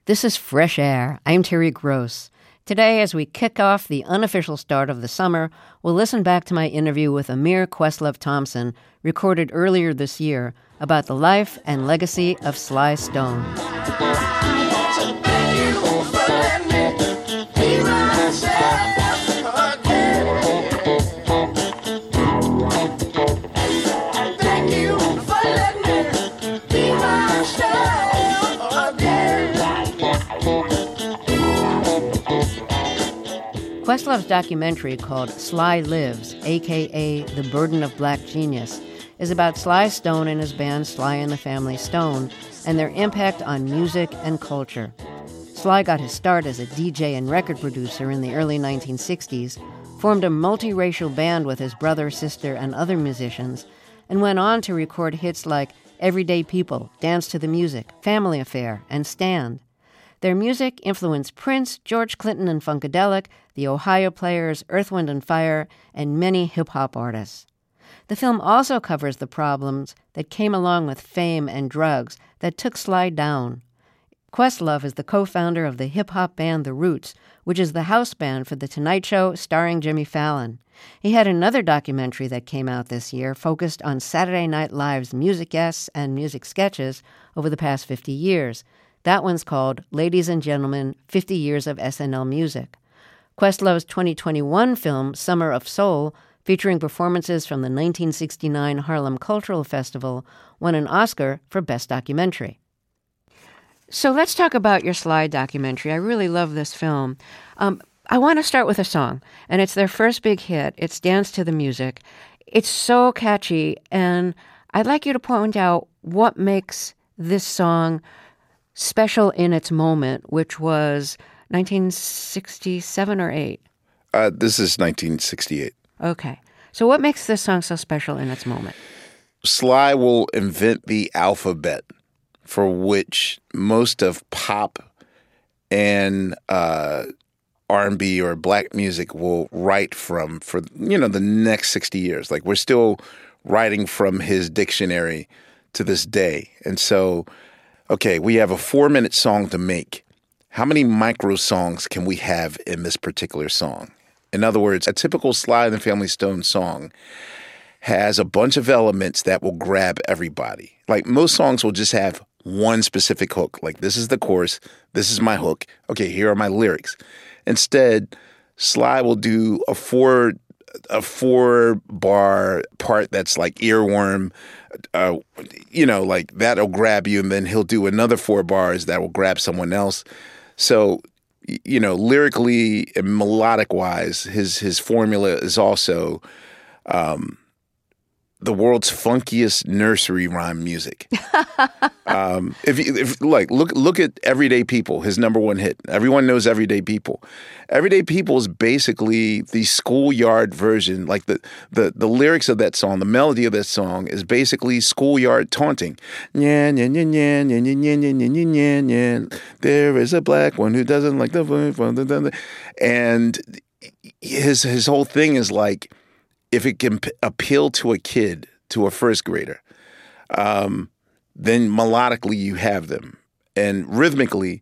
This is Fresh Air. I'm Terry Gross. Today, as we kick off the unofficial start of the summer, we'll listen back to my interview with Amir Questlove-Thompson, recorded earlier this year, about the life and legacy of Sly Stone. Questlove's documentary called Sly Lives, a.k.a. The Burden of Black Genius, is about Sly Stone and his band Sly and the Family Stone and their impact on music and culture. Sly got his start as a DJ and record producer in the early 1960s, formed a multiracial band with his brother, sister, and other musicians, and went on to record hits like Everyday People, Dance to the Music, Family Affair, and Stand. Their music influenced Prince, George Clinton and Funkadelic, the Ohio Players, Earth, Wind and Fire, and many hip-hop artists. The film also covers the problems that came along with fame and drugs that took Sly down. Questlove is the co-founder of the hip-hop band The Roots, which is the house band for The Tonight Show starring Jimmy Fallon. He had another documentary that came out this year focused on Saturday Night Live's music guests and music sketches over the past 50 years. That one's called Ladies and Gentlemen, 50 Years of SNL Music. Questlove's 2021 film, Summer of Soul, featuring performances from the 1969 Harlem Cultural Festival, won an Oscar for Best Documentary. So let's talk about your Sly documentary. I really love this film. I want to start with a song, and it's their first big hit. It's Dance to the Music. It's so catchy, and I'd like you to point out what makes this song special in its moment, which was 1967 or 8? This is 1968. Okay. So what makes this song so special in its moment? Sly will invent the alphabet for which most of pop and R&B or black music will write from for, the next 60 years. Like, we're still writing from his dictionary to this day. And so, okay, we have a 4-minute song to make. How many micro songs can we have in this particular song? In other words, a typical Sly and the Family Stone song has a bunch of elements that will grab everybody. Like, most songs will just have one specific hook. Like, this is the chorus, this is my hook. Okay, here are my lyrics. Instead, Sly will do a four bar part that's like earworm, like that'll grab you, and then he'll do another 4 bars that will grab someone else. So, lyrically and melodic wise, his formula is also the world's funkiest nursery rhyme music. If look at Everyday People, his number one hit. Everyone knows Everyday People. Everyday People is basically the schoolyard version. Like the lyrics of that song, the melody of that song is basically schoolyard taunting. There is a black one who doesn't like the, and his whole thing is like, if it can appeal to a kid, to a first grader, then melodically you have them. And rhythmically,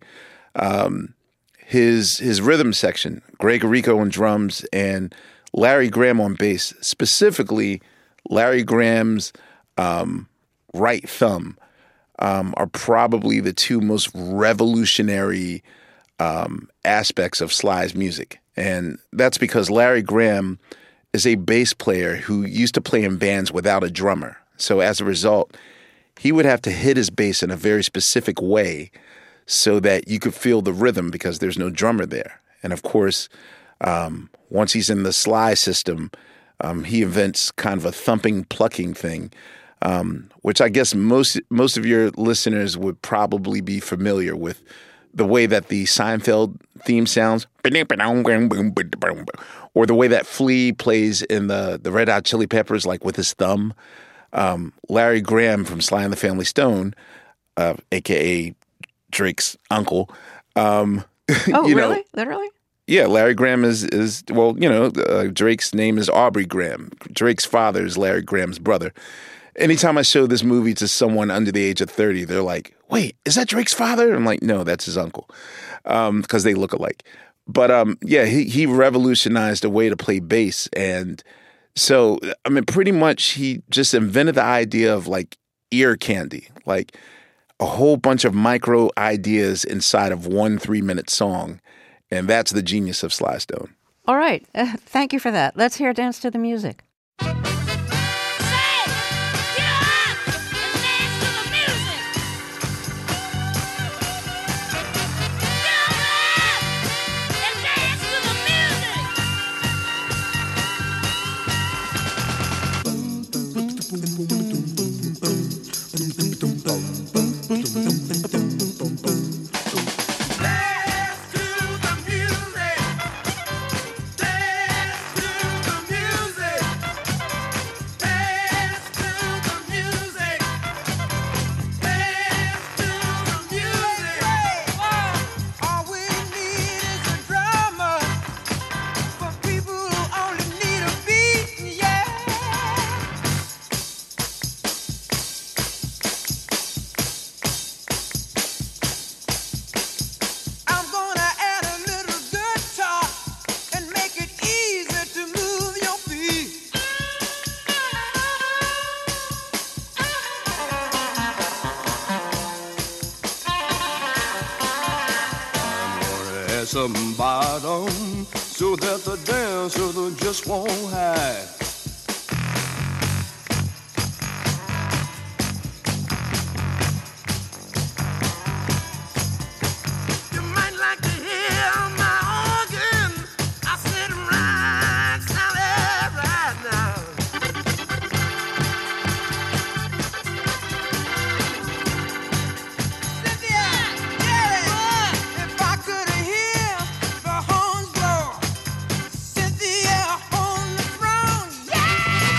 his rhythm section, Greg Rico on drums and Larry Graham on bass, specifically Larry Graham's right thumb, are probably the two most revolutionary aspects of Sly's music. And that's because Larry Graham is a bass player who used to play in bands without a drummer. So as a result, he would have to hit his bass in a very specific way so that you could feel the rhythm because there's no drummer there. And of course, once he's in the Sly system, he invents kind of a thumping, plucking thing, which I guess most of your listeners would probably be familiar with. The way that the Seinfeld theme sounds, or the way that Flea plays in the Red Hot Chili Peppers, like with his thumb. Larry Graham from Sly and the Family Stone, a.k.a. Drake's uncle. Really? Literally? Yeah, Larry Graham is Drake's name is Aubrey Graham. Drake's father is Larry Graham's brother. anytime I show this movie to someone under the age of 30, they're like, wait, is that Drake's father? I'm like, no, that's his uncle, because they look alike. But yeah, he revolutionized a way to play bass. And so, I mean, pretty much he just invented the idea of like ear candy, like a whole bunch of micro ideas inside of one 3-minute song. And that's the genius of Sly Stone. All right. Thank you for that. Let's hear Dance to the Music. Some bottom so that the dancer just won't hide. You might like to hear my organ. I sit right solid right now. Cynthia, yeah, if I could hear the horns blow, Cynthia on the throne, yeah.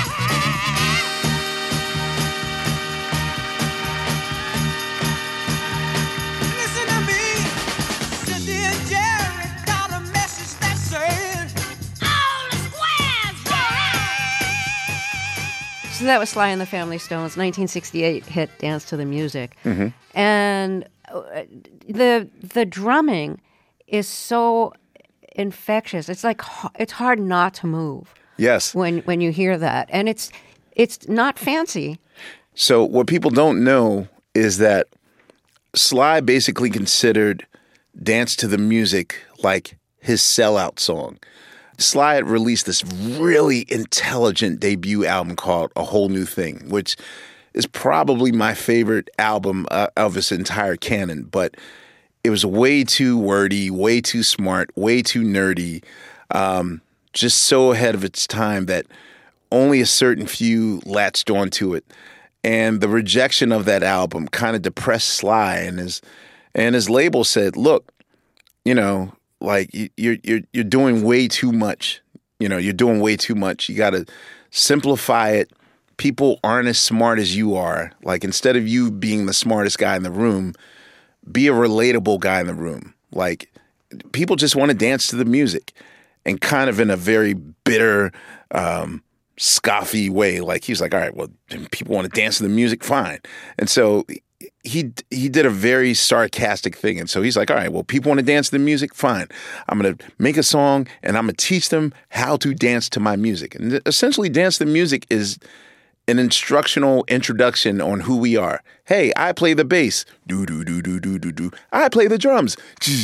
Listen to me, Cynthia and Jerry got a message that said, all the squares, yeah. So that was Sly and the Family Stones, 1968 hit Dance to the Music. And the drumming is so infectious. It's like it's hard not to move Yes. when you hear that. And it's not fancy. So what people don't know is that Sly basically considered Dance to the Music like his sellout song. Sly had released this really intelligent debut album called A Whole New Thing, which is probably my favorite album of his entire canon. But it was way too wordy, way too smart, way too nerdy, just so ahead of its time that only a certain few latched onto it. And the rejection of that album kind of depressed Sly, and his label said, look, you know, like you're doing way too much. You know, you're doing way too much. You got to simplify it. People aren't as smart as you are. Like, instead of you being the smartest guy in the room, be a relatable guy in the room. Like, people just want to dance to the music, and kind of in a very bitter, scoffy way. Like, he was like, all right, well, people want to dance to the music, fine. And so he did a very sarcastic thing. And so he's like, all right, well, people want to dance to the music, fine. I'm going to make a song and I'm going to teach them how to dance to my music. And essentially, Dance to the Music is an instructional introduction on who we are. Hey, I play the bass. Do, do, do, do, do, do, do. I play the drums.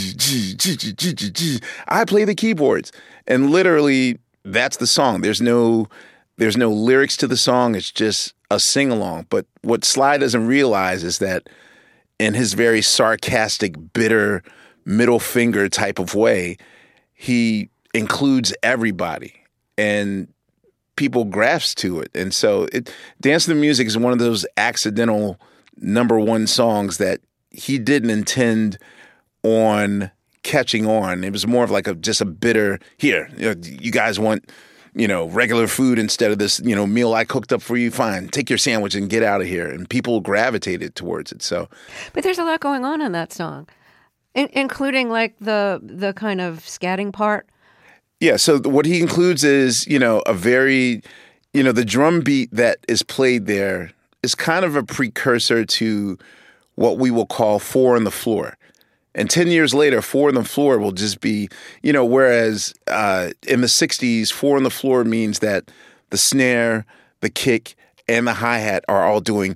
I play the keyboards. And literally, that's the song. There's no lyrics to the song. It's just a sing-along. But what Sly doesn't realize is that in his very sarcastic, bitter, middle finger type of way, he includes everybody. And people grasp to it. And so Dance to the Music is one of those accidental number one songs that he didn't intend on catching on. It was more of like just a bitter, here, you guys want, regular food instead of this, meal I cooked up for you. Fine, take your sandwich and get out of here. And people gravitated towards it. So, but there's a lot going on in that song, including like the kind of scatting part. Yeah, so what he includes is, a very, the drum beat that is played there is kind of a precursor to what we will call four on the floor. And 10 years later, four on the floor will just be, whereas in the 60s, four on the floor means that the snare, the kick, and the hi-hat are all doing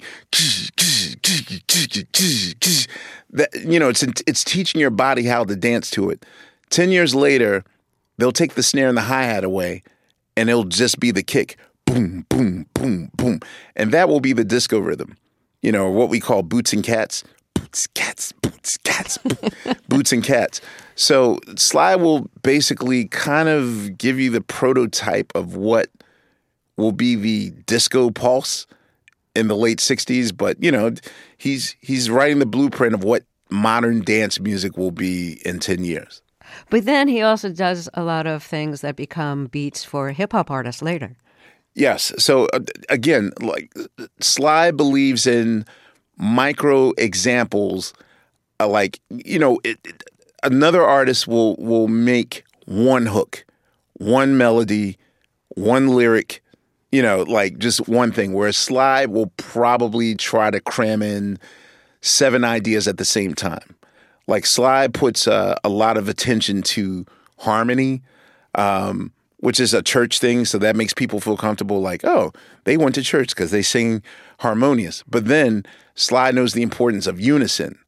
that, it's teaching your body how to dance to it. 10 years later, they'll take the snare and the hi-hat away, and it'll just be the kick. Boom, boom, boom, boom. And that will be the disco rhythm, what we call boots and cats. Boots, cats, boots, cats, boots and cats. So Sly will basically kind of give you the prototype of what will be the disco pulse in the late 60s. But, he's writing the blueprint of what modern dance music will be in 10 years. But then he also does a lot of things that become beats for hip-hop artists later. Yes. So, again, like Sly believes in micro examples, another artist will make one hook, one melody, one lyric, just one thing, whereas Sly will probably try to cram in 7 ideas at the same time. Like Sly puts a lot of attention to harmony, which is a church thing, so that makes people feel comfortable, like, oh, they went to church because they sing harmonious. But then Sly knows the importance of unison.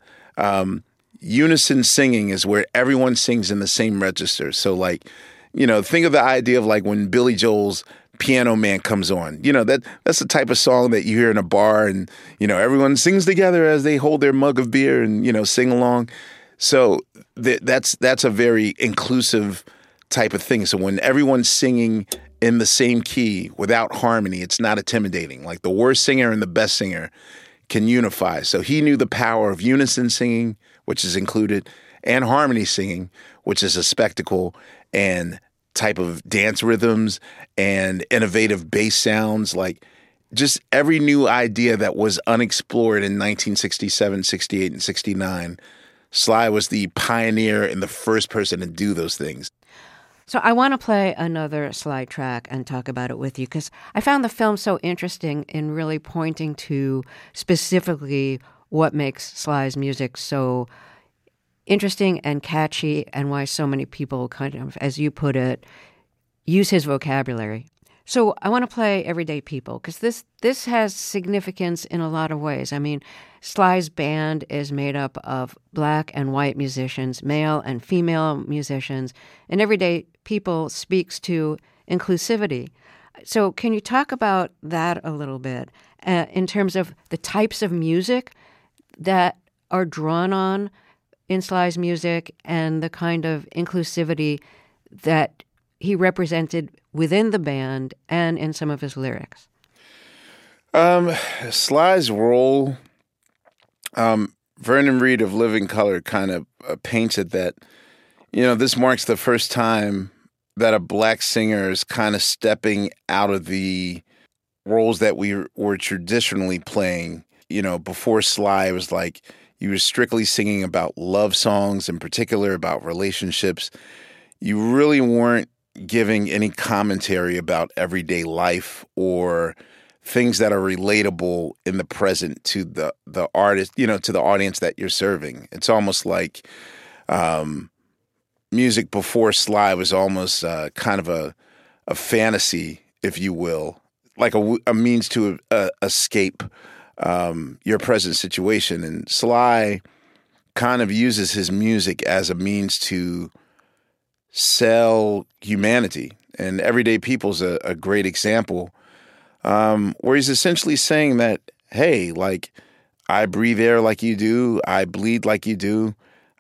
Unison singing is where everyone sings in the same register. So, think of the idea of like when Billy Joel's Piano Man comes on. That's the type of song that you hear in a bar and, everyone sings together as they hold their mug of beer and, sing along. So that's a very inclusive type of thing. So when everyone's singing in the same key without harmony, it's not intimidating. Like the worst singer and the best singer can unify. So he knew the power of unison singing, which is included, and harmony singing, which is a spectacle, and type of dance rhythms and innovative bass sounds, like just every new idea that was unexplored in 1967, 68, and 69. Sly was the pioneer and the first person to do those things. So I want to play another Sly track and talk about it with you because I found the film so interesting in really pointing to specifically what makes Sly's music so interesting and catchy and why so many people kind of, as you put it, use his vocabulary. So I want to play Everyday People because this has significance in a lot of ways. I mean, Sly's band is made up of black and white musicians, male and female musicians, and Everyday People speaks to inclusivity. So can you talk about that a little bit in terms of the types of music that are drawn on in Sly's music and the kind of inclusivity that he represented within the band and in some of his lyrics? Sly's role, Vernon Reid of Living Colour kind of paints it that, this marks the first time that a black singer is kind of stepping out of the roles that we were traditionally playing. Before Sly, it was like you were strictly singing about love songs, in particular about relationships. You really weren't giving any commentary about everyday life or things that are relatable in the present to the artist, to the audience that you're serving. It's almost like music before Sly was almost kind of a fantasy, if you will, like a means to escape your present situation. And Sly kind of uses his music as a means to sell humanity. And Everyday People's a great example where he's essentially saying that, hey, like, I breathe air like you do. I bleed like you do.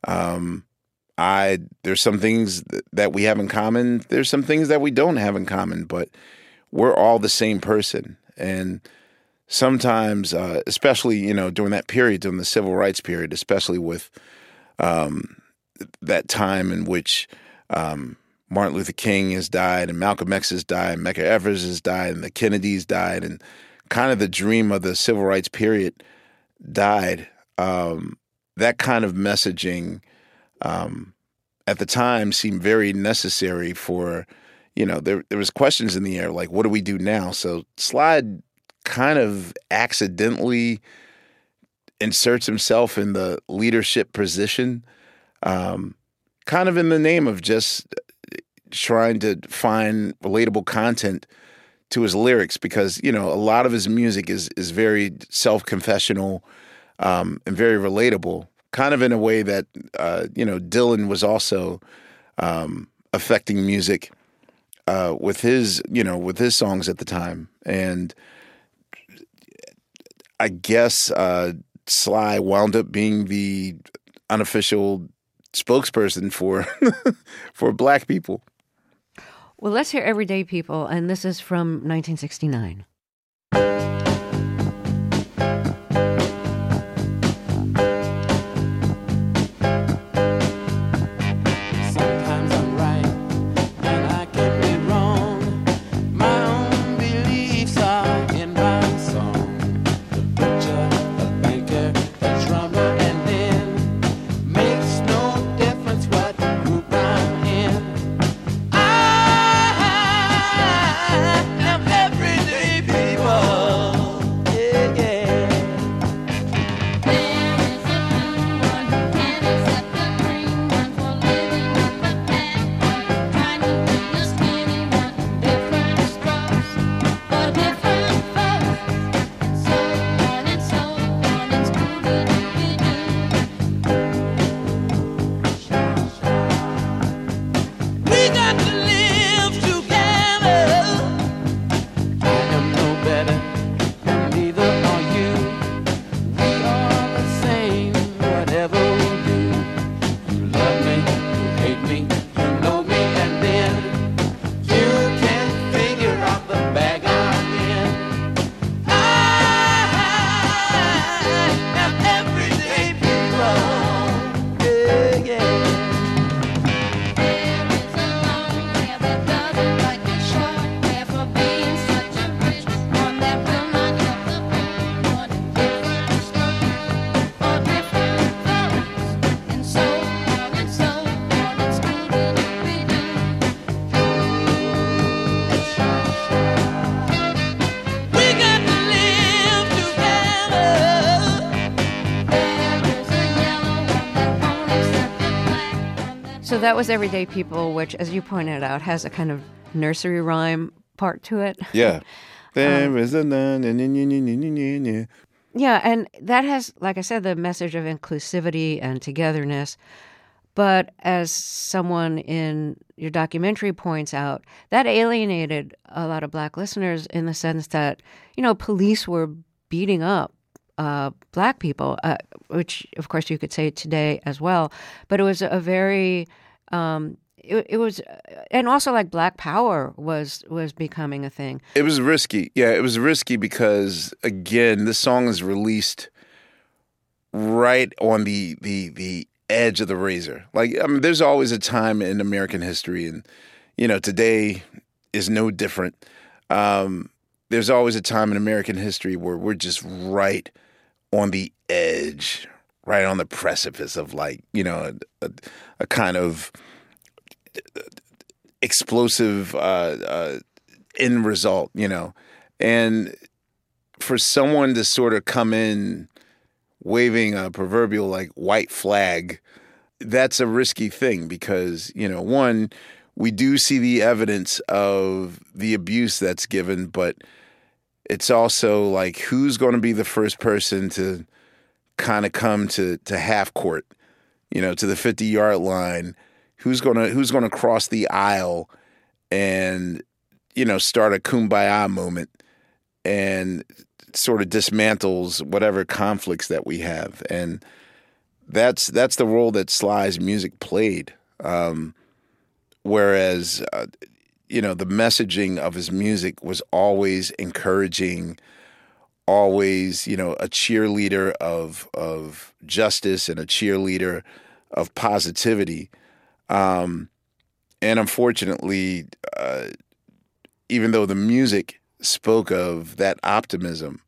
There's some things that we have in common. There's some things that we don't have in common, but we're all the same person. And sometimes, especially, during that period, during the civil rights period, especially with that time in which Martin Luther King has died and Malcolm X has died, and Medgar Evers has died, and the Kennedys died, and kind of the dream of the civil rights period died. That kind of messaging at the time seemed very necessary for, there was questions in the air, like, what do we do now? So Sly kind of accidentally inserts himself in the leadership position, kind of in the name of just trying to find relatable content to his lyrics, because, you know, a lot of his music is very self-confessional and very relatable, kind of in a way that, you know, Dylan was also affecting music with his songs at the time. And I guess Sly wound up being the unofficial spokesperson for for Black people. Well, let's hear Everyday People, and this is from 1969. Sometimes I'm right and I can be wrong. My own beliefs are in my song. The butcher, the banker, the drummer, and then makes no difference what group I'm in. I am everyday people. Yeah, yeah. There is a blue one, and it's a green one for living in the bad one. Trying to be a skinny one, different strokes for different folks, and so on and so on and Scooby-Dooby-Doo. We got to live together. I am no better, and neither are you. We are the same, whatever we do. You love me, you hate me, you know me, and then you can figure out the bag I'm in. I am everyday people. Yeah, yeah. There is a long hair that doesn't like a short hair for being such a rich one that will not help the poor one. Different strokes for different folks, and so on and so on and Scooby-Dooby-Doo. We got to live together. There is a yellow one that won't accept the black one that So that was Everyday People, which, as you pointed out, has a kind of nursery rhyme part to it. Yeah. There is a Yeah, and that has, like I said, the message of inclusivity and togetherness. But as someone in your documentary points out, that alienated a lot of Black listeners in the sense that, you know, police were beating up Black people, which, of course, you could say today as well. But it was a very, it was, and also like Black Power was becoming a thing. It was risky. Yeah, it was risky because, again, this song is released right on the edge of the razor. Like, I mean, there's always a time in American history, and, you know, today is no different. There's always a time in American history where we're just right on the edge, right on the precipice of, like, you know, a kind of explosive end result, you know. And for someone to sort of come in waving a proverbial like white flag, that's a risky thing because, you know, one, we do see the evidence of the abuse that's given, but it's also like, who's going to be the first person to kind of come to half court, you know, to the 50-yard line? Who's gonna cross the aisle and, you know, start a kumbaya moment and sort of dismantles whatever conflicts that we have? And that's the role that Sly's music played. Whereas, you know, the messaging of his music was always encouraging, always, you know, a cheerleader of justice and a cheerleader of positivity. And unfortunately, even though the music spoke of that optimism,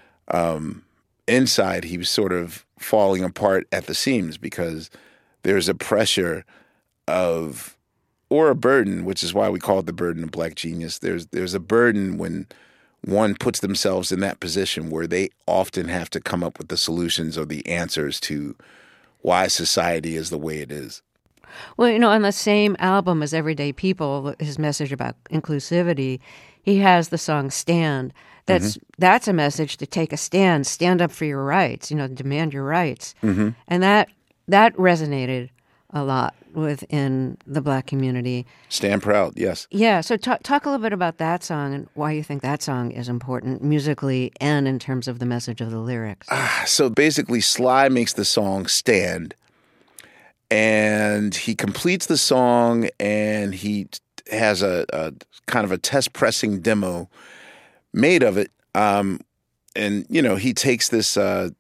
inside he was sort of falling apart at the seams because there's a pressure of, or a burden, which is why we call it the burden of Black genius. There's a burden when one puts themselves in that position where they often have to come up with the solutions or the answers to why society is the way it is. Well, on the same album as Everyday People, his message about inclusivity, he has the song Stand. That's a message to take a stand up for your rights, demand your rights. And that resonated a lot within the Black community. Stand proud, yes. Yeah, so talk a little bit about that song and why you think that song is important musically and in terms of the message of the lyrics. So basically, Sly makes the song Stand, and he completes the song, and he has a kind of a test pressing demo made of it. And he takes this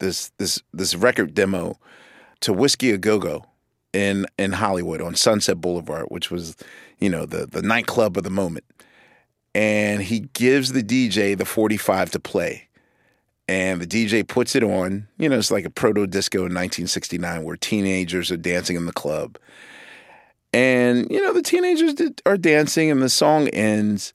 record demo to Whiskey A Go Go in Hollywood on Sunset Boulevard, which was the nightclub of the moment. And he gives the DJ the 45 to play. And the DJ puts it on. It's like a proto disco in 1969 where teenagers are dancing in the club. And, the teenagers are dancing and the song ends.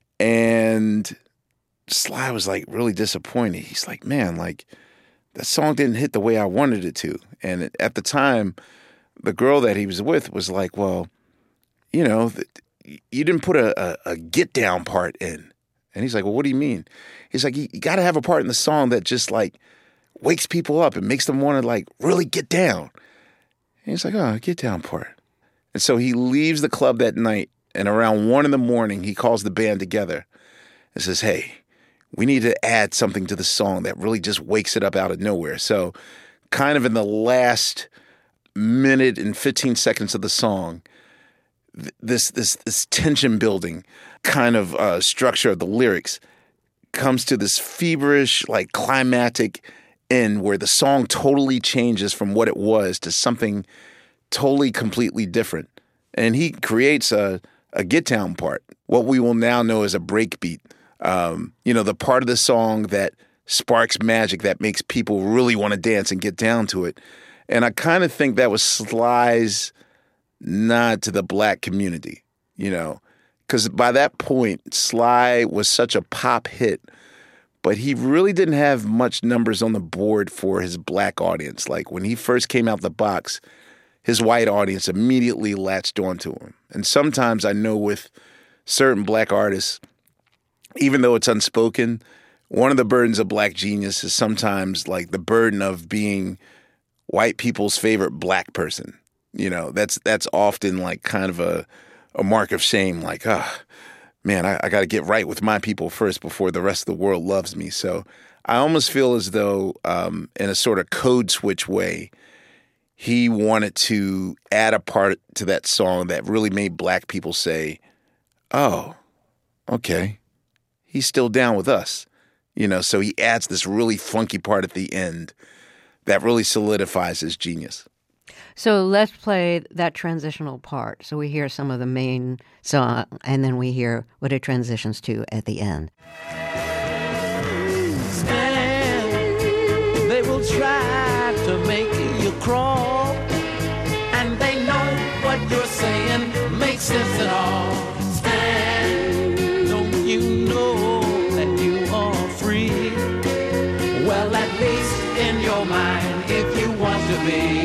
And Sly was like really disappointed. He's like, man, like that song didn't hit the way I wanted it to. And at the time, the girl that he was with was like, well, you didn't put a get down part in. And he's like, well, what do you mean? He's like, you got to have a part in the song that just like wakes people up and makes them want to like really get down. And he's like, oh, get down part. And so he leaves the club that night, and around 1 a.m, he calls the band together and says, hey, we need to add something to the song that really just wakes it up out of nowhere. So kind of in the last minute and 15 seconds of the song, this tension building kind of structure of the lyrics comes to this feverish, like climactic end where the song totally changes from what it was to something totally completely different. And he creates a get down part, what we will now know as a breakbeat. The part of the song that sparks magic that makes people really want to dance and get down to it. And I kind of think that was Sly's nod to the Black community, because by that point, Sly was such a pop hit, but he really didn't have much numbers on the board for his Black audience. Like when he first came out the box, his white audience immediately latched onto him. And sometimes I know with certain Black artists, even though it's unspoken, one of the burdens of Black genius is sometimes like the burden of being white people's favorite Black person. That's often like kind of a mark of shame, like, man, I got to get right with my people first before the rest of the world loves me. So I almost feel as though in a sort of code switch way, he wanted to add a part to that song that really made Black people say, oh, okay, he's still down with us. So he adds this really funky part at the end that really solidifies his genius. So let's play that transitional part. So we hear some of the main song, and then we hear what it transitions to at the end. Stand, they will try to make you crawl, and they know what you're saying makes sense at all. Stand, don't you know that you are free? Well, at least in your mind, if you want to be.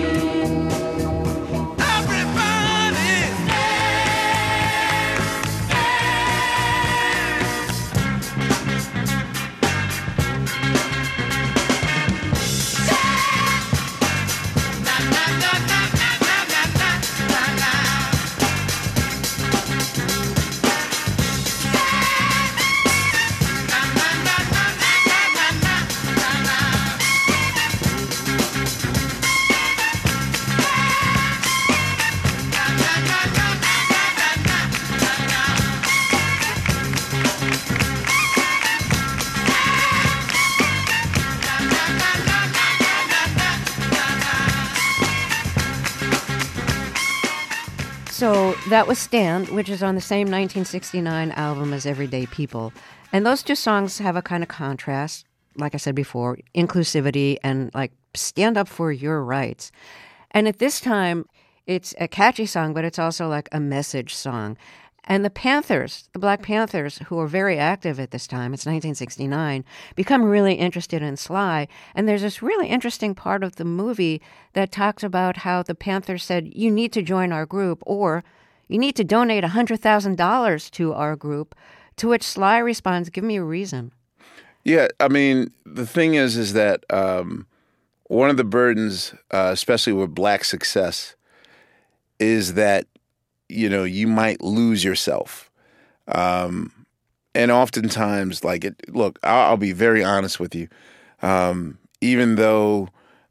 So that was Stand, which is on the same 1969 album as Everyday People. And those two songs have a kind of contrast, like I said before, inclusivity and like stand up for your rights. And at this time, it's a catchy song, but it's also like a message song. And the Panthers, the Black Panthers, who were very active at this time, it's 1969, become really interested in Sly. And there's this really interesting part of the movie that talks about how the Panthers said, you need to join our group, or you need to donate $100,000 to our group, to which Sly responds, give me a reason. Yeah, I mean, the thing is that one of the burdens, especially with Black success, is that you might lose yourself. And oftentimes, look, I'll be very honest with you. Even though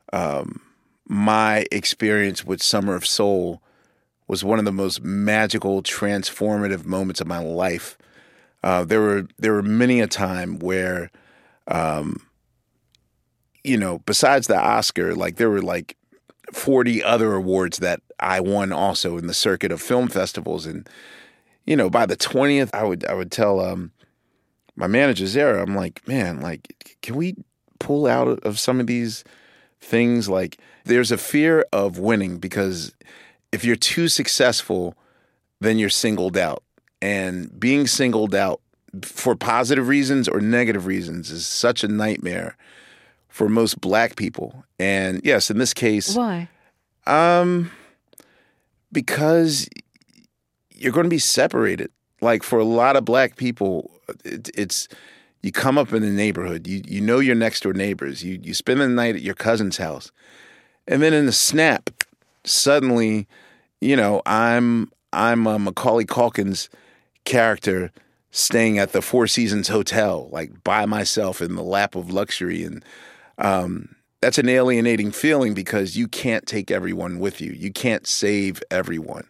my experience with Summer of Soul was one of the most magical, transformative moments of my life, there were many a time where, besides the Oscar, there were 40 other awards that I won also in the circuit of film festivals. And, by the 20th, I would tell my manager, Zara, I'm like, man, can we pull out of some of these things? There's a fear of winning because if you're too successful, then you're singled out. And being singled out for positive reasons or negative reasons is such a nightmare for most Black people. And yes, in this case, Why? Because you're going to be separated. For a lot of Black people, it's you come up in the neighborhood, you know your next door neighbors, you spend the night at your cousin's house, and then in the snap, suddenly, I'm Macaulay Culkin's character staying at the Four Seasons Hotel, by myself in the lap of luxury. And that's an alienating feeling because you can't take everyone with you. You can't save everyone.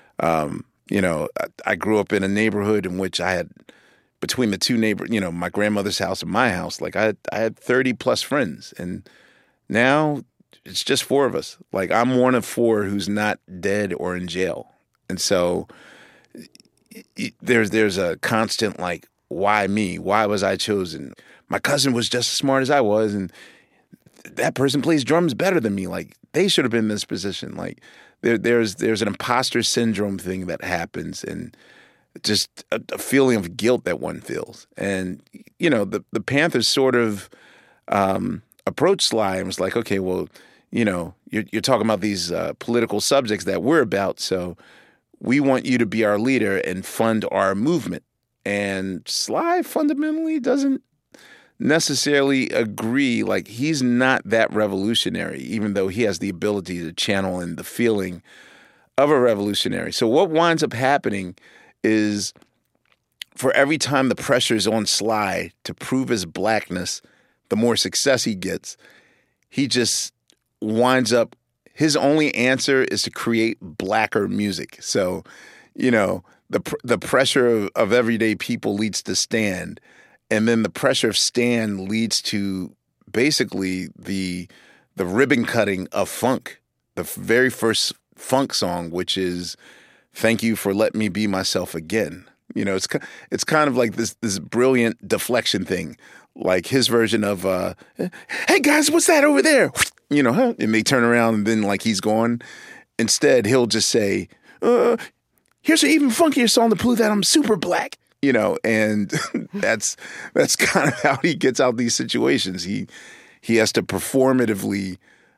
I grew up in a neighborhood in which I had, between the two neighbors, my grandmother's house and my house, I had 30 plus friends. And now it's just four of us. I'm one of four who's not dead or in jail. And so there's a constant why me? Why was I chosen? My cousin was just as smart as I was, and that person plays drums better than me. They should have been in this position. There's an imposter syndrome thing that happens, and just a feeling of guilt that one feels. And the Panthers sort of approached Sly and was like, okay, well, you're talking about these political subjects that we're about, so we want you to be our leader and fund our movement. And Sly fundamentally doesn't necessarily agree. He's not that revolutionary, even though he has the ability to channel in the feeling of a revolutionary. So what winds up happening is for every time the pressure is on Sly to prove his Blackness, the more success he gets, he just winds up, his only answer is to create Blacker music. So, the pressure of everyday people leads to Stan, and then the pressure of Stan leads to basically the ribbon cutting of funk, the very first funk song, which is "Thank You for Letting Me Be Myself Again." It's kind of like this brilliant deflection thing, his version of "Hey guys, what's that over there?" And they turn around and then he's gone. Instead, he'll just say, "Here's an even funkier song to prove that I'm super Black." And that's kind of how he gets out these situations. He has to performatively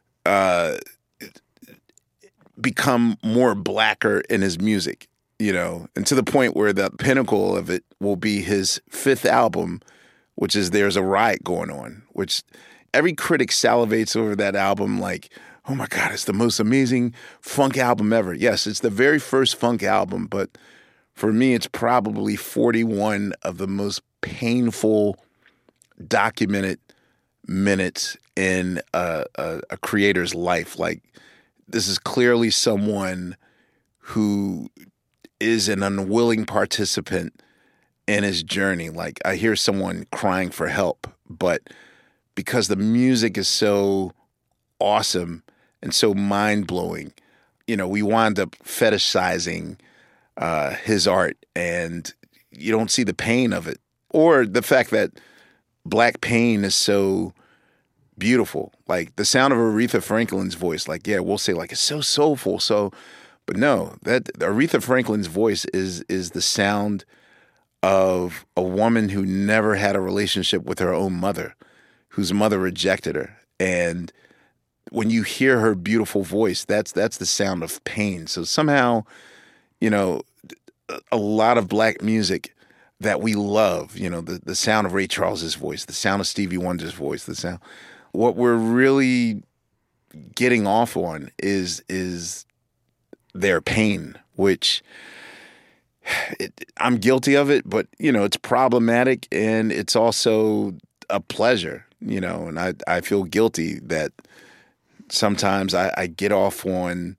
become more Blacker in his music, and to the point where the pinnacle of it will be his fifth album, which is There's a Riot Going On, which every critic salivates over that album oh my God, it's the most amazing funk album ever. Yes, it's the very first funk album, but for me, it's probably 41 of the most painful documented minutes in a creator's life. This is clearly someone who is an unwilling participant in his journey. I hear someone crying for help, but because the music is so awesome and so mind-blowing, we wind up fetishizing his art, and you don't see the pain of it, or the fact that Black pain is so beautiful. The sound of Aretha Franklin's voice, we'll say it's so soulful, so But no, that Aretha Franklin's voice is the sound of a woman who never had a relationship with her own mother, whose mother rejected her. And when you hear her beautiful voice, that's the sound of pain. So somehow, you know, a lot of black music that we love, you know, the sound of Ray Charles's voice, the sound of Stevie Wonder's voice, the sound, what we're really getting off on is their pain, which I'm guilty of it, but, you know, it's problematic and it's also a pleasure, you know, and I feel guilty that sometimes I get off on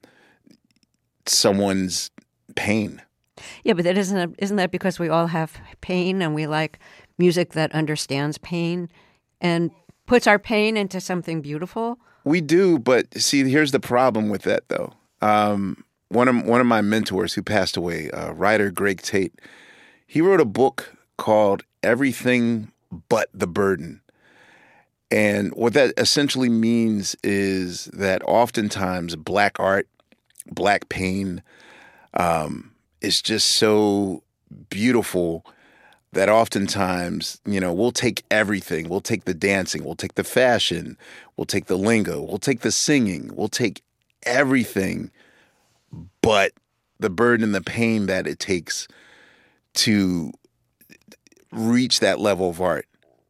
someone's pain. Yeah, but that isn't that because we all have pain and we like music that understands pain and puts our pain into something beautiful? We do, but see, here's the problem with that, though. One of my mentors who passed away, writer Greg Tate, he wrote a book called Everything But the Burden. And what that essentially means is that oftentimes black art, black pain, is just so beautiful that oftentimes, you know, we'll take everything. We'll take the dancing. We'll take the fashion. We'll take the lingo. We'll take the singing. We'll take everything but the burden and the pain that it takes to reach that level of art.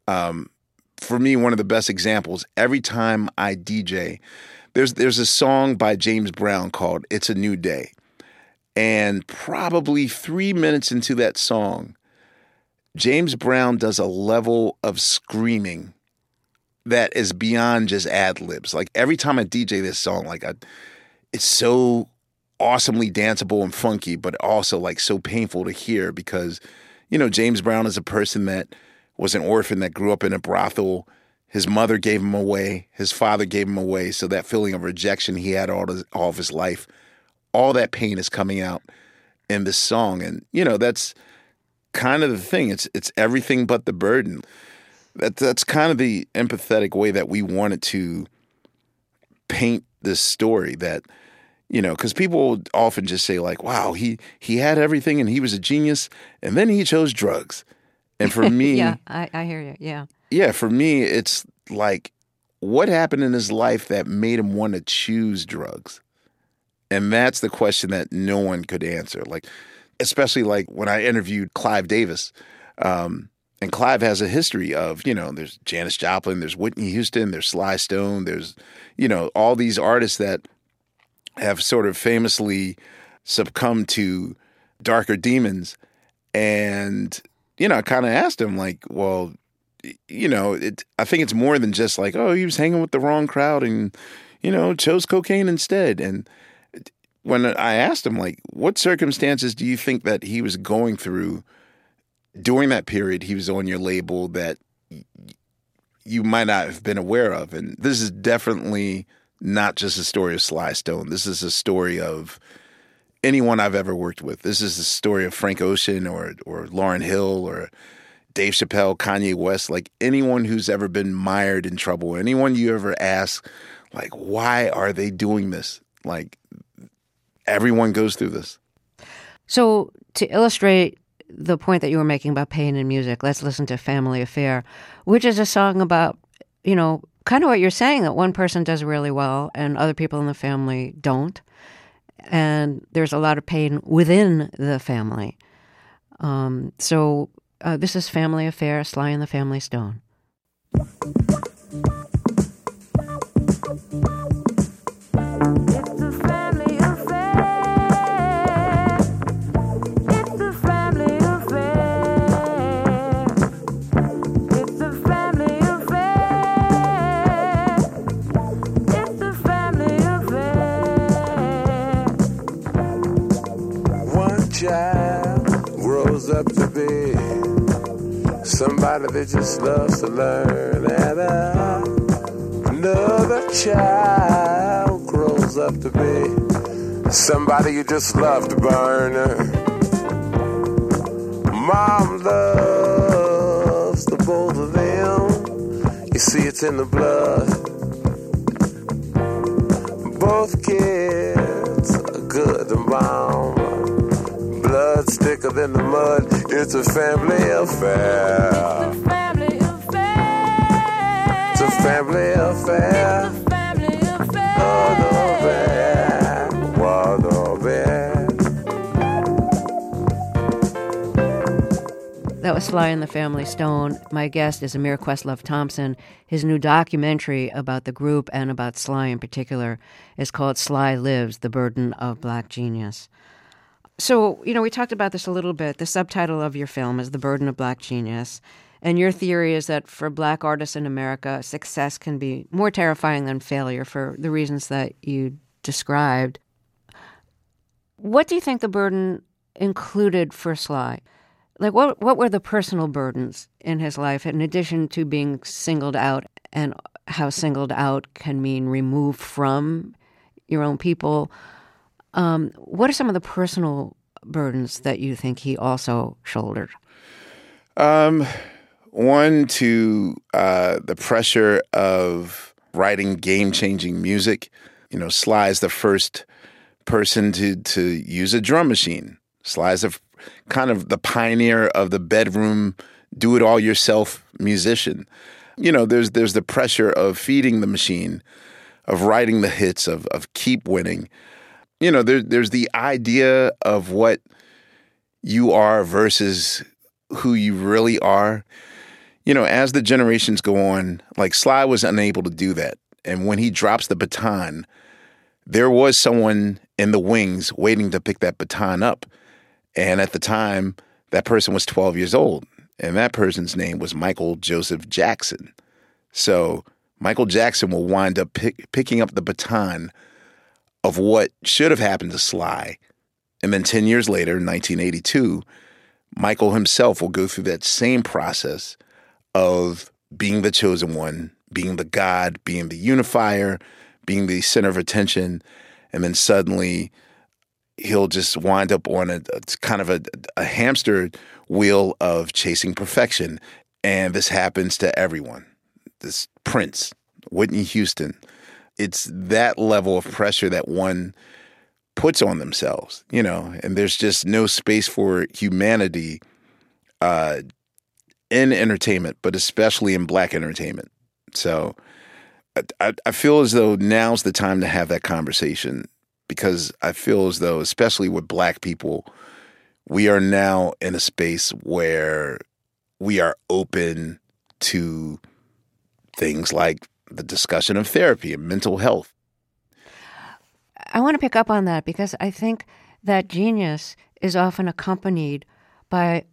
For me, one of the best examples, every time I DJ, there's a song by James Brown called It's a New Day. And probably 3 minutes into that song, James Brown does a level of screaming that is beyond just ad-libs. Like every time I DJ this song, it's so awesomely danceable and funky, but also like so painful to hear because, you know, James Brown is a person that was an orphan that grew up in a brothel. His mother gave him away. His father gave him away. So that feeling of rejection he had all of his life, all that pain is coming out in this song. And, you know, that's kind of the thing. It's everything but the burden. That's kind of the empathetic way that we wanted to paint this story that, you know, because people often just say like, wow, he had everything and he was a genius and then he chose drugs. And for me... Yeah, I hear you, yeah. Yeah, for me, it's like, what happened in his life that made him want to choose drugs? And that's the question that no one could answer. Like, especially like when I interviewed Clive Davis, and Clive has a history of, you know, there's Janis Joplin, there's Whitney Houston, there's Sly Stone, there's, you know, all these artists that have sort of famously succumbed to darker demons. And, you know, I kind of asked him like, well, you know, I think it's more than just like, oh, he was hanging with the wrong crowd and, you know, chose cocaine instead. And when I asked him, like, what circumstances do you think that he was going through during that period he was on your label that you might not have been aware of? And this is definitely not just a story of Sly Stone. This is a story of anyone I've ever worked with. This is the story of Frank Ocean or Lauryn Hill or Dave Chappelle, Kanye West, like anyone who's ever been mired in trouble, anyone you ever ask, like, why are they doing this? Like, everyone goes through this. So to illustrate the point that you were making about pain in music, let's listen to Family Affair, which is a song about, you know, kind of what you're saying, that one person does really well and other people in the family don't. And there's a lot of pain within the family. So this is Family Affair, Sly and the Family Stone. Child grows up to be somebody that just loves to learn, and another child grows up to be somebody you just love to burn. Mom loves the both of them. You see, it's in the blood. Both kids are good and bomb. Blood's thicker than the mud. It's a family affair. Family affair. It's a family affair. Family affair. That was Sly and the Family Stone. My guest is Amir Questlove Thompson. His new documentary about the group and about Sly in particular is called Sly Lives, The Burden of Black Genius. So, we talked about this a little bit. The subtitle of your film is The Burden of Black Genius. And your theory is that for black artists in America, success can be more terrifying than failure for the reasons that you described. What do you think the burden included for Sly? Like, what were the personal burdens in his life, in addition to being singled out, and how singled out can mean removed from your own people? What are some of the personal burdens that you think he also shouldered? One, to the pressure of writing game-changing music. Sly is the first person to use a drum machine. Sly is kind of the pioneer of the bedroom, do-it-all-yourself musician. There's the pressure of feeding the machine, of writing the hits, of keep winning. There's the idea of what you are versus who you really are. As the generations go on, like Sly was unable to do that. And when he drops the baton, there was someone in the wings waiting to pick that baton up. And at the time, that person was 12 years old. And that person's name was Michael Joseph Jackson. So Michael Jackson will wind up picking up the baton of what should have happened to Sly. And then 10 years later, in 1982, Michael himself will go through that same process of being the chosen one, being the God, being the unifier, being the center of attention. And then suddenly he'll just wind up on a kind of a hamster wheel of chasing perfection. And this happens to everyone. This Prince, Whitney Houston. It's that level of pressure that one puts on themselves, and there's just no space for humanity in entertainment, but especially in black entertainment. So I feel as though now's the time to have that conversation, because I feel as though, especially with black people, we are now in a space where we are open to things like the discussion of therapy and mental health. I want to pick up on that because I think that genius is often accompanied by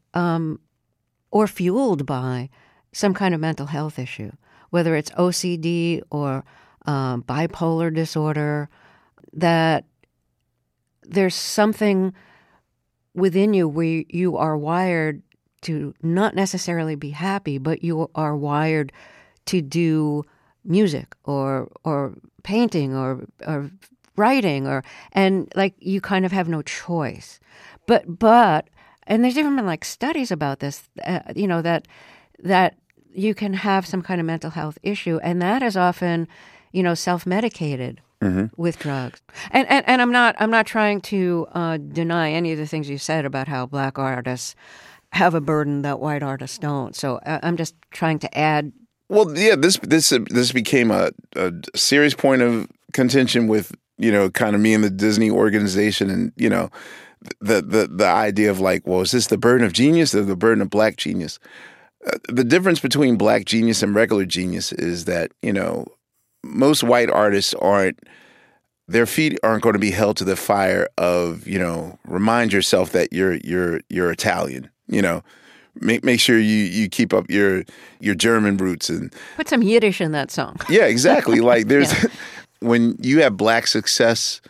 or fueled by some kind of mental health issue, whether it's OCD or bipolar disorder, that there's something within you where you are wired to not necessarily be happy, but you are wired to do music or painting or writing and like you kind of have no choice. But and there's even been like studies about this, that you can have some kind of mental health issue, and that is often, self-medicated with drugs. And I'm not trying to deny any of the things you said about how black artists have a burden that white artists don't. So I'm just trying to add. Well, yeah, this became a serious point of contention with, kind of me and the Disney organization, and, the idea of like, well, is this the burden of genius or the burden of black genius? The difference between black genius and regular genius is that, most white artists their feet aren't going to be held to the fire of, remind yourself that you're Italian, Make sure you keep up your German roots and put some Yiddish in that song. Yeah, exactly. Like there's when you have black success,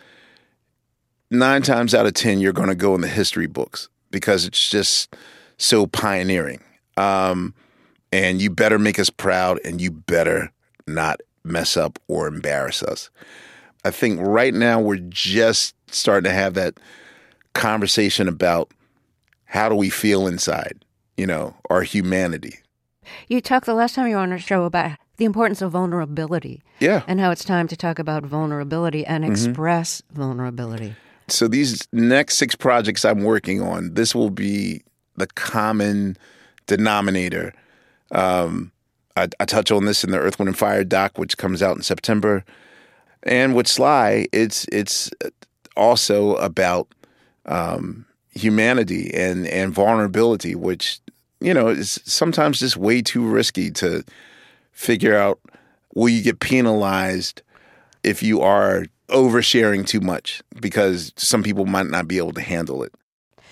9 times out of 10 you're going to go in the history books because it's just so pioneering. And you better make us proud, and you better not mess up or embarrass us. I think right now we're just starting to have that conversation about how do we feel inside. Our humanity. You talked the last time you were on our show about the importance of vulnerability. Yeah. And how it's time to talk about vulnerability and express vulnerability. So these next 6 projects I'm working on, this will be the common denominator. I touch on this in the Earth, Wind, and Fire doc, which comes out in September. And with Sly, it's also about humanity and vulnerability, which, is sometimes just way too risky to figure out. Will you get penalized if you are oversharing too much? Because some people might not be able to handle it.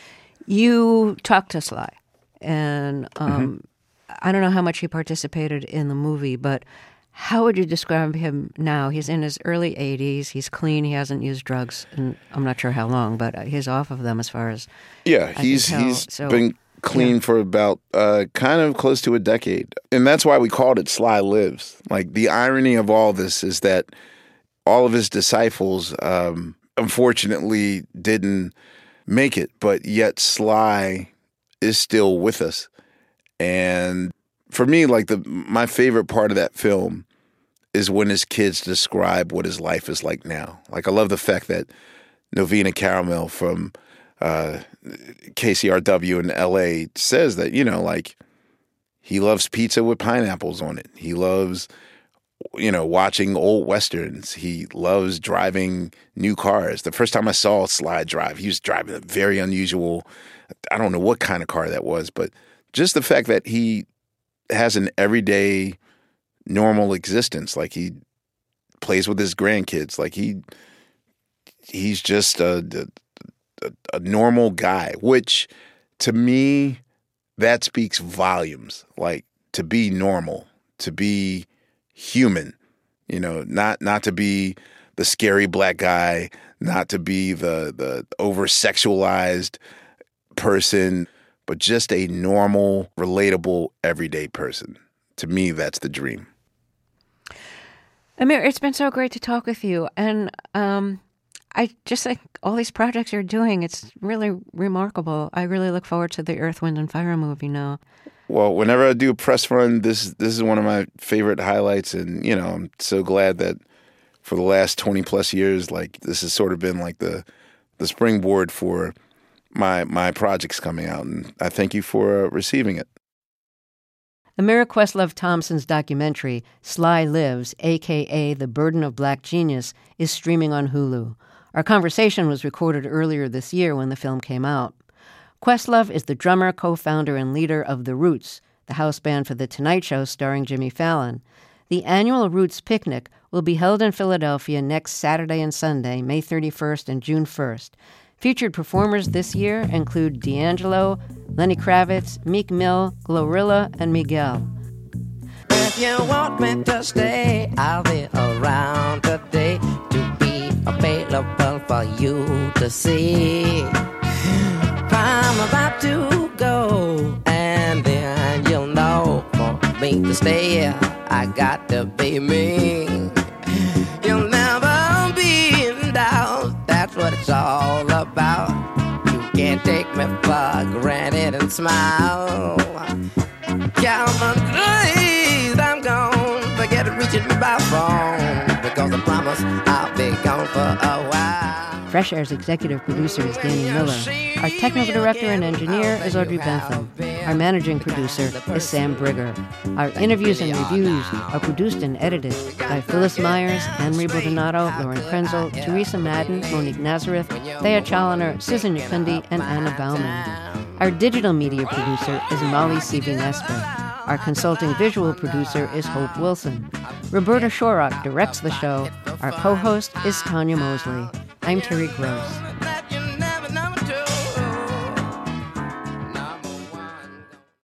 You talked to Sly, and I don't know how much he participated in the movie, but how would you describe him now? He's in his early 80s. He's clean. He hasn't used drugs, and I'm not sure how long, but he's off of them as far as he's been clean for about kind of close to a decade. And that's why we called it Sly Lives. Like, the irony of all this is that all of his disciples unfortunately didn't make it, but yet Sly is still with us. And for me, like, my favorite part of that film is when his kids describe what his life is like now. Like, I love the fact that Novena Caramel from KCRW in LA says that, like, he loves pizza with pineapples on it. He loves, watching old Westerns. He loves driving new cars. The first time I saw Sly drive, he was driving a very unusual, I don't know what kind of car that was, but just the fact that he has an everyday, normal existence. Like, he plays with his grandkids. Like, he's just a normal guy, which to me, that speaks volumes. Like, to be normal, to be human, not to be the scary black guy, not to be the over-sexualized person, but just a normal, relatable, everyday person. To me, that's the dream. Amir, it's been so great to talk with you. And I just think all these projects you're doing, it's really remarkable. I really look forward to the Earth, Wind, and Fire movie now. Well, whenever I do a press run, this is one of my favorite highlights. And, I'm so glad that for the last 20 plus years, like, this has sort of been like the springboard for my projects coming out, and I thank you for receiving it. Amira Questlove Thompson's documentary, Sly Lives, a.k.a. The Burden of Black Genius, is streaming on Hulu. Our conversation was recorded earlier this year when the film came out. Questlove is the drummer, co-founder, and leader of The Roots, the house band for The Tonight Show starring Jimmy Fallon. The annual Roots Picnic will be held in Philadelphia next Saturday and Sunday, May 31st and June 1st. Featured performers this year include D'Angelo, Lenny Kravitz, Meek Mill, Glorilla, and Miguel. If you want me to stay, I'll be around today to be available for you to see. I'm about to go, and then you'll know for me to stay, I got to be me. You'll never be in doubt, that's what it's all about. You can't take me for granted and smile. Count on days I'm gone, forget reaching me by phone, because I promise I'll be gone for a while. Fresh Air's executive producer is Danny Miller. Our technical director and engineer is Audrey Bentham. Our managing producer is Sam Brigger. Our interviews and reviews are produced and edited by Phyllis Myers, Henry Bodonato, Lauren Krenzel, Teresa Madden, Monique Nazareth, Thea Challoner, Susan Yakundi, and Anna Bauman. Our digital media producer is Molly Seavey-Nesbitt. Our consulting visual producer is Hope Wilson. Roberta Shorrock directs the show. Our co-host is Tanya Mosley. I'm Terry Gross.